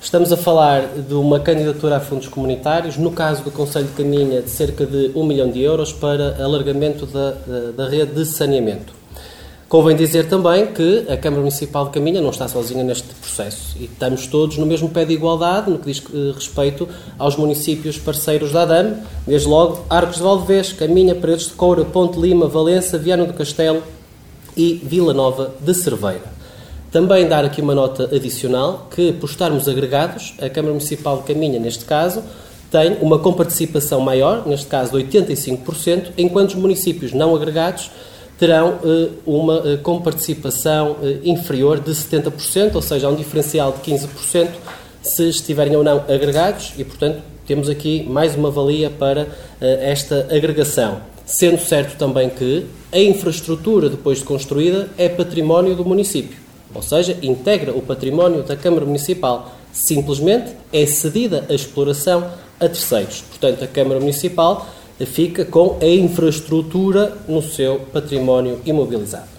Estamos a falar de uma candidatura a fundos comunitários, no caso do Concelho de Caminha, de cerca de 1 milhão de euros para alargamento da rede de saneamento. Convém dizer também que a Câmara Municipal de Caminha não está sozinha neste processo e estamos todos no mesmo pé de igualdade no que diz respeito aos municípios parceiros da ADAM, desde logo Arcos de Valdevez, Caminha, Paredes de Coura, Ponte Lima, Valença, Viana do Castelo e Vila Nova de Cerveira. Também dar aqui uma nota adicional que, por estarmos agregados, a Câmara Municipal de Caminha, neste caso, tem uma comparticipação maior, neste caso de 85%, enquanto os municípios não agregados terão uma comparticipação inferior de 70%, ou seja, há um diferencial de 15% se estiverem ou não agregados e, portanto, temos aqui mais uma valia para esta agregação. Sendo certo também que a infraestrutura, depois de construída, é património do município, ou seja, integra o património da Câmara Municipal. Simplesmente é cedida a exploração a terceiros. Portanto, a Câmara Municipal fica com a infraestrutura no seu património imobilizado.